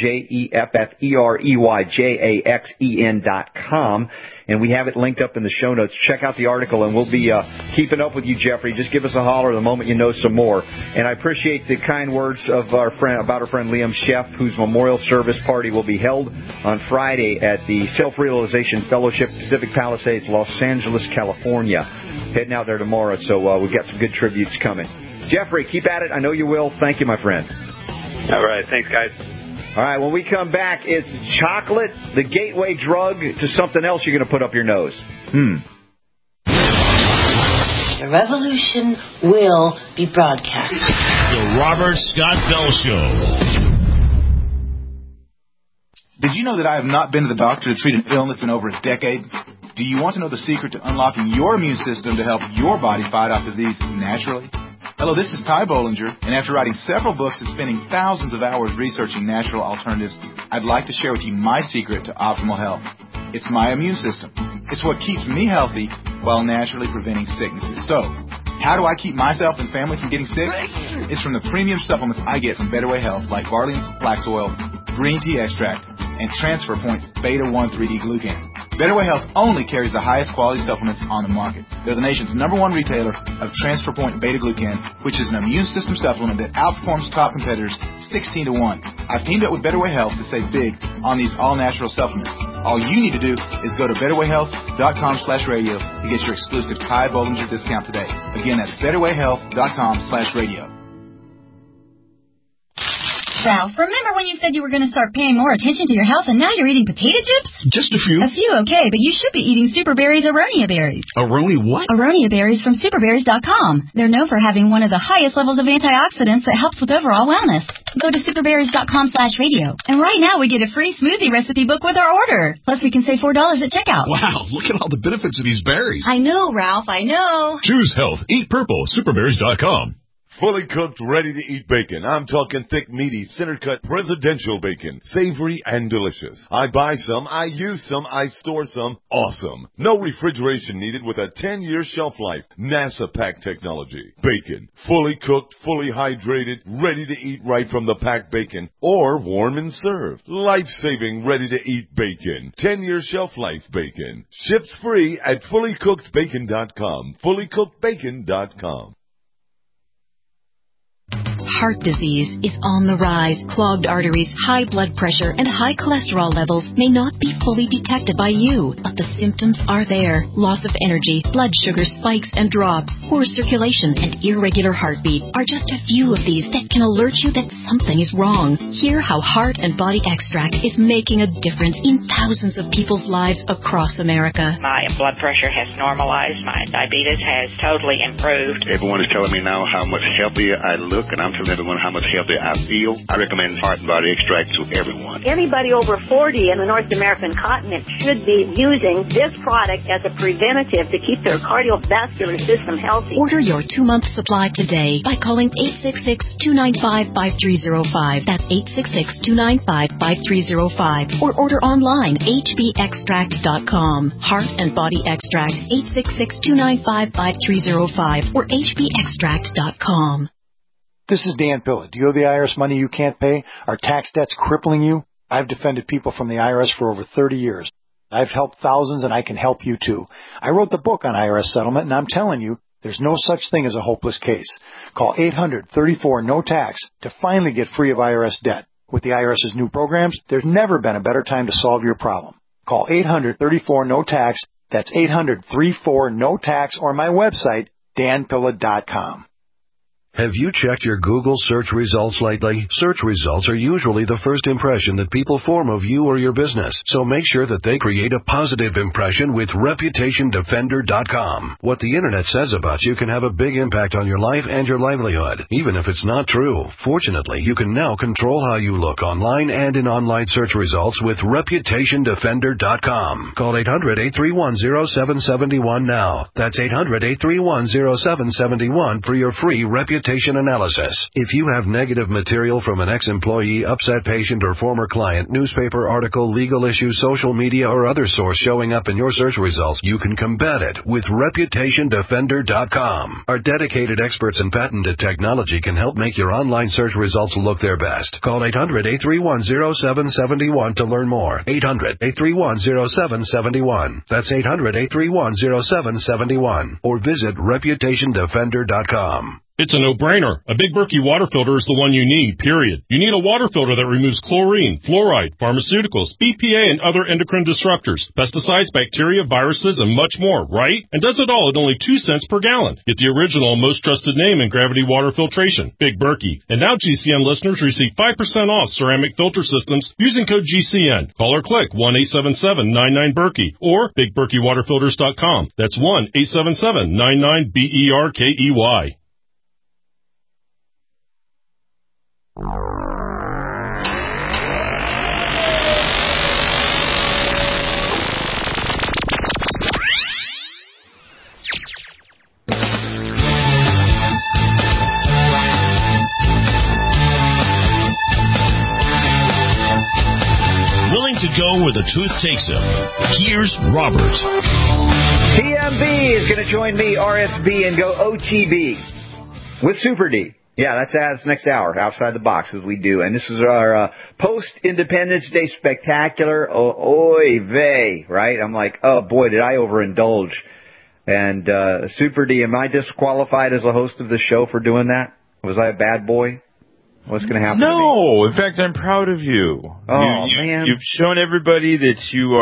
JEFFEREYJAXEN.com, and we have it linked up in the show notes. Check out the article, and we'll be keeping up with you, Jeffrey. Just give us a holler the moment you know some more. And I appreciate the kind words of our friend Liam Sheff, whose memorial service party will be held on Friday at the Self-Realization Fellowship, Pacific Palisades, Los Angeles, California. Heading out there tomorrow, so we've got some good tributes coming. Jeffrey, keep at it. I know you will. Thank you, my friend. All right. Thanks, guys. All right, when we come back, is chocolate the gateway drug to something else you're going to put up your nose? The revolution will be broadcast. The Robert Scott Bell Show. Did you know that I have not been to the doctor to treat an illness in over a decade? Do you want to know the secret to unlocking your immune system to help your body fight off disease naturally? Hello, this is Ty Bollinger, and after writing several books and spending thousands of hours researching natural alternatives, I'd like to share with you my secret to optimal health. It's my immune system. It's what keeps me healthy while naturally preventing sicknesses. So, how do I keep myself and family from getting sick? It's from the premium supplements I get from Better Way Health, like Barlean's Flax Oil, Green Tea Extract, and Transfer Point's Beta-1 3D-Glucan. Better Way Health only carries the highest quality supplements on the market. They're the nation's #1 retailer of Transfer Point Beta-Glucan, which is an immune system supplement that outperforms top competitors 16 to 1. I've teamed up with Better Way Health to save big on these all-natural supplements. All you need to do is go to betterwayhealth.com/radio to get your exclusive Ty Bollinger discount today. Again, that's betterwayhealth.com/radio. Ralph, remember when you said you were going to start paying more attention to your health, and now you're eating potato chips? Just a few. A few, okay, but you should be eating Super Berries Aronia berries. Aronia what? Aronia berries from superberries.com. They're known for having one of the highest levels of antioxidants that helps with overall wellness. Go to superberries.com/radio, and right now we get a free smoothie recipe book with our order. Plus, we can save $4 at checkout. Wow, look at all the benefits of these berries. I know, Ralph, I know. Choose health. Eat purple. Superberries.com. Fully cooked, ready-to-eat bacon. I'm talking thick, meaty, center-cut, presidential bacon. Savory and delicious. I buy some, I use some, I store some. Awesome. No refrigeration needed with a 10-year shelf life. NASA pack technology. Bacon. Fully cooked, fully hydrated, ready to eat right from the packed bacon. Or warm and served. Life-saving, ready-to-eat bacon. 10-year shelf life bacon. Ships free at fullycookedbacon.com. Fullycookedbacon.com. Heart disease is on the rise. Clogged arteries, high blood pressure, and high cholesterol levels may not be fully detected by you, but the symptoms are there. Loss of energy, blood sugar spikes and drops, poor circulation, and irregular heartbeat are just a few of these that can alert you that something is wrong. Hear how Heart and Body Extract is making a difference in thousands of people's lives across America. My blood pressure has normalized. My diabetes has totally improved. Everyone is telling me now how much healthier I look, and I'm telling everyone how much healthier I feel. I recommend Heart and Body Extract to everyone. Anybody over 40 in the North American continent should be using this product as a preventative to keep their cardiovascular system healthy. Order your 2-month supply today by calling 866-295-5305. That's 866-295-5305. Or order online, hbextract.com. Heart and Body Extract, 866-295-5305 or hbextract.com. This is Dan Pilla. Do you owe the IRS money you can't pay? Are tax debts crippling you? I've defended people from the IRS for over 30 years. I've helped thousands, and I can help you too. I wrote the book on IRS settlement, and I'm telling you, there's no such thing as a hopeless case. Call 800-34-NO-TAX to finally get free of IRS debt. With the IRS's new programs, there's never been a better time to solve your problem. Call 800-34-NO-TAX. That's 800-34-NO-TAX, or my website, danpilla.com. Have you checked your Google search results lately? Search results are usually the first impression that people form of you or your business, so make sure that they create a positive impression with ReputationDefender.com. What the Internet says about you can have a big impact on your life and your livelihood, even if it's not true. Fortunately, you can now control how you look online and in online search results with ReputationDefender.com. Call 800-831-0771 now. That's 800-831-0771 for your free reputation analysis. If you have negative material from an ex-employee, upset patient, or former client, newspaper article, legal issue, social media, or other source showing up in your search results, you can combat it with ReputationDefender.com. Our dedicated experts in patented technology can help make your online search results look their best. Call 800-831-0771 to learn more. 800-831-0771. That's 800-831-0771. Or visit ReputationDefender.com. It's a no-brainer. A Big Berkey water filter is the one you need, period. You need a water filter that removes chlorine, fluoride, pharmaceuticals, BPA, and other endocrine disruptors, pesticides, bacteria, viruses, and much more, right? And does it all at only 2 cents per gallon. Get the original and most trusted name in gravity water filtration, Big Berkey. And now GCN listeners receive 5% off ceramic filter systems using code GCN. Call or click 1-877-99-BERKEY or BigBerkeyWaterFilters.com. That's 1-877-99-BERKEY. Willing to go where the truth takes him. Here's Robert. TMB is going to join me, RSB, and go OTB with Super D. Yeah, that's next hour, Outside the Box, as we do. And this is our post-Independence Day spectacular. Oy vey, right? I'm like, oh, boy, did I overindulge. And Super D, am I disqualified as a host of the show for doing that? Was I a bad boy? What's going to happen to me? No, in fact, I'm proud of you. Oh, man. You've shown everybody that you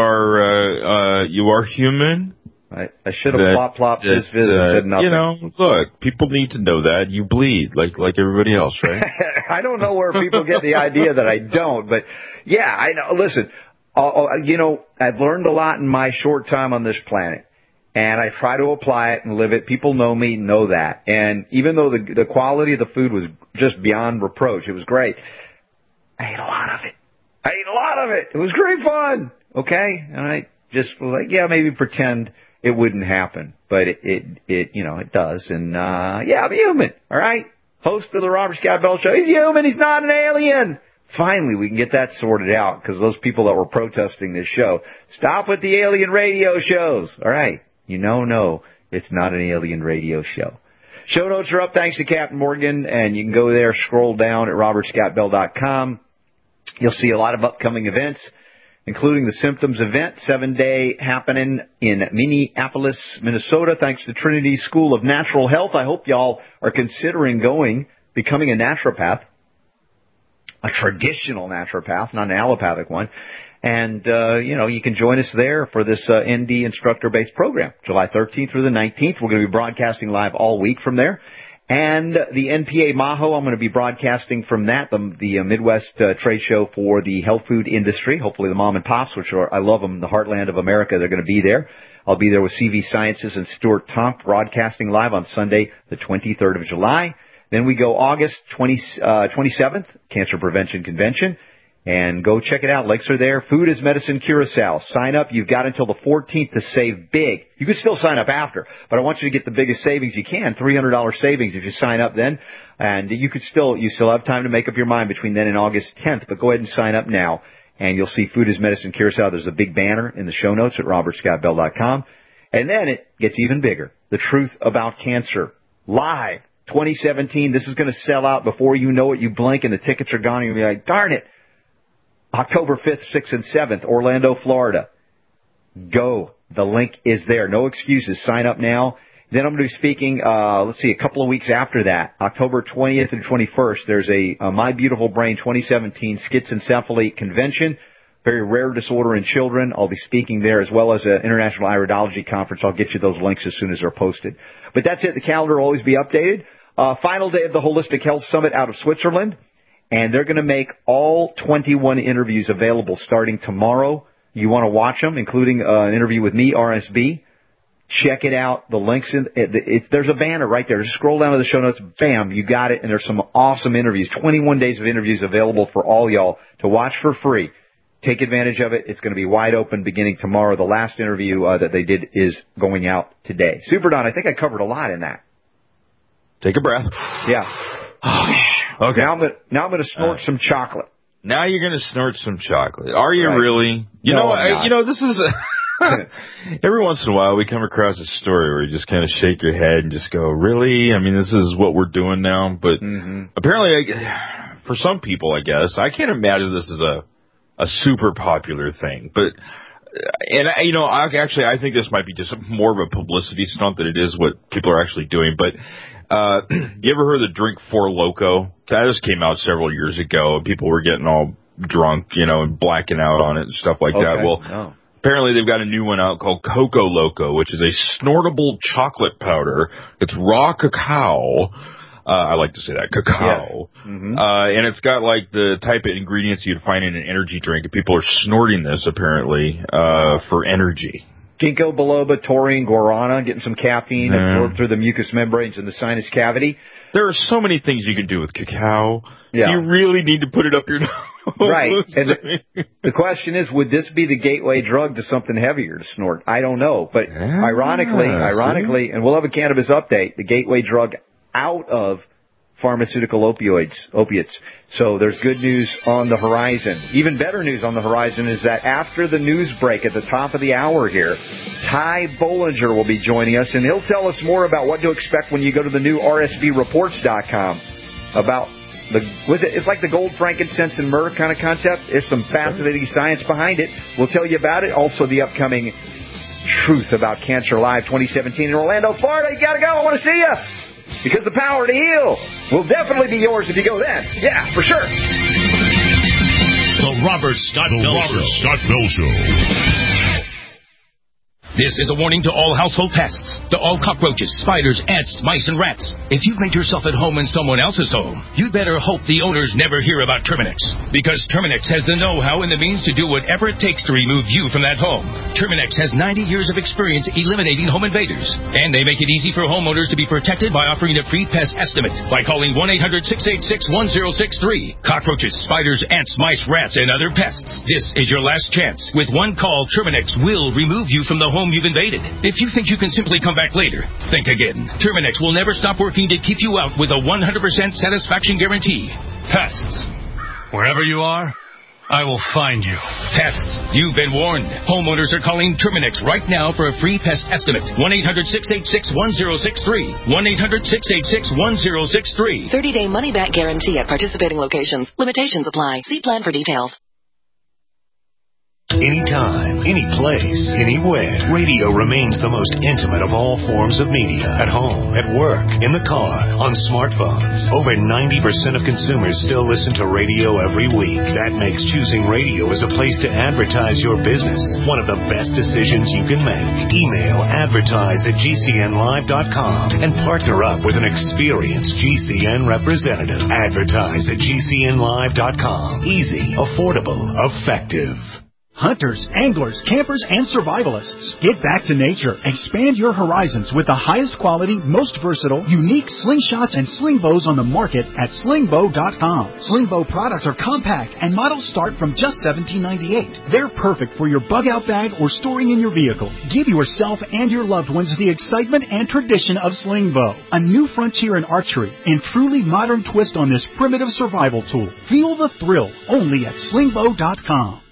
are human. I should have plop this visit and said nothing. You know, look, people need to know that you bleed like everybody else, right? I don't know where people get the idea that I don't, but yeah, I know. Listen, I've learned a lot in my short time on this planet, and I try to apply it and live it. People know me, know that, and even though the quality of the food was just beyond reproach, it was great. I ate a lot of it. It was great fun. Okay, and I just was like, yeah, maybe pretend it wouldn't happen, but it does. And, I'm human, all right? Host of the Robert Scott Bell Show. He's human. He's not an alien. Finally, we can get that sorted out because those people that were protesting this show, stop with the alien radio shows. All right. No, it's not an alien radio show. Show notes are up thanks to Captain Morgan, and you can go there, scroll down at robertscottbell.com. You'll see a lot of upcoming events, including the Symptoms event, 7-day happening in Minneapolis, Minnesota, thanks to Trinity School of Natural Health. I hope y'all are considering becoming a naturopath, a traditional naturopath, not an allopathic one. And, you can join us there for this ND instructor-based program, July 13th through the 19th. We're going to be broadcasting live all week from there. And the NPA Maho, I'm going to be broadcasting from that, the Midwest trade show for the health food industry. Hopefully the mom and pops, which I love them, the heartland of America, they're going to be there. I'll be there with CV Sciences and Stuart Tomp broadcasting live on Sunday, the 23rd of July. Then we go August 27th, Cancer Prevention Convention. And go check it out. Links are there. Food is Medicine Curacao. Sign up. You've got until the 14th to save big. You can still sign up after, but I want you to get the biggest savings you can, $300 savings if you sign up then. And you still have time to make up your mind between then and August 10th, but go ahead and sign up now. And you'll see Food is Medicine Curacao. There's a big banner in the show notes at robertscottbell.com. And then it gets even bigger. The Truth About Cancer. Live. 2017. This is going to sell out before you know it. You blink and the tickets are gone and you'll be like, darn it. October 5th, 6th, and 7th, Orlando, Florida. Go. The link is there. No excuses. Sign up now. Then I'm going to be speaking, a couple of weeks after that, October 20th and 21st. There's a My Beautiful Brain 2017 Schizencephaly Convention very rare disorder in children. I'll be speaking there, as well as an International Iridology Conference. I'll get you those links as soon as they're posted. But that's it. The calendar will always be updated. Final day of the Holistic Health Summit out of Switzerland. And they're going to make all 21 interviews available starting tomorrow. You want to watch them, including an interview with me, RSB. Check it out. The links there's a banner right there. Just scroll down to the show notes. Bam, you got it. And there's some awesome interviews. 21 days of interviews available for all y'all to watch for free. Take advantage of it. It's going to be wide open beginning tomorrow. The last interview that they did is going out today. Super Don, I think I covered a lot in that. Take a breath. Yeah. Okay. Now I'm going to snort some chocolate. Now you're going to snort some chocolate. Are you really? This is every once in a while we come across a story where you just kind of shake your head and just go, really? I mean, this is what we're doing now? But apparently, for some people, I guess, I can't imagine this is a super popular thing. But, I think this might be just more of a publicity stunt than it is what people are actually doing. But you ever heard of the drink 4 Loko? That just came out several years ago, and people were getting all drunk, and blacking out on it and stuff like that. Well, apparently they've got a new one out called Coco Loco, which is a snortable chocolate powder. It's raw cacao. I like to say that, cacao. Yes. And it's got like the type of ingredients you'd find in an energy drink, and people are snorting this apparently for energy. Ginkgo biloba, taurine, guarana, getting some caffeine absorbed through the mucous membranes in the sinus cavity. There are so many things you can do with cacao. Yeah. You really need to put it up your nose. Right. And the question is, would this be the gateway drug to something heavier to snort? I don't know. But ironically, and we'll have a cannabis update, the gateway drug out of pharmaceutical opiates. So there's good news on the horizon. Even better news on the horizon is that after the news break at the top of the hour here, Ty Bollinger will be joining us, and he'll tell us more about what to expect when you go to the new RSBreports.com about it's like the gold, frankincense, and myrrh kind of concept. There's some fascinating science behind it. We'll tell you about it. Also, the upcoming Truth About Cancer Live 2017 in Orlando, Florida. You got to go. I want to see you. Because the power to heal will definitely be yours if you go then. Yeah, for sure. The Robert Scott Bell Show. This is a warning to all household pests, to all cockroaches, spiders, ants, mice, and rats. If you've made yourself at home in someone else's home, you'd better hope the owners never hear about Terminix. Because Terminix has the know-how and the means to do whatever it takes to remove you from that home. Terminix has 90 years of experience eliminating home invaders. And they make it easy for homeowners to be protected by offering a free pest estimate by calling 1-800-686-1063. Cockroaches, spiders, ants, mice, rats, and other pests. This is your last chance. With one call, Terminix will remove you from the home you've invaded. If you think you can simply come back later, think again. Terminix will never stop working to keep you out with a 100% satisfaction guarantee. Pests. Wherever you are, I will find you. Pests. You've been warned. Homeowners are calling Terminix right now for a free pest estimate. 1-800-686-1063. 1-800-686-1063. 30-day money-back guarantee at participating locations. Limitations apply. See plan for details. Anytime, any place, anywhere, radio remains the most intimate of all forms of media. At home, at work, in the car, on smartphones. Over 90% of consumers still listen to radio every week. That makes choosing radio as a place to advertise your business one of the best decisions you can make. Email advertise@gcnlive.com and partner up with an experienced GCN representative. Advertise@gcnlive.com. Easy, affordable, effective. Hunters, anglers, campers, and survivalists. Get back to nature. Expand your horizons with the highest quality, most versatile, unique slingshots and sling bows on the market at slingbow.com. Slingbow products are compact and models start from just $17.98. They're perfect for your bug-out bag or storing in your vehicle. Give yourself and your loved ones the excitement and tradition of Slingbow, a new frontier in archery and truly modern twist on this primitive survival tool. Feel the thrill only at slingbow.com.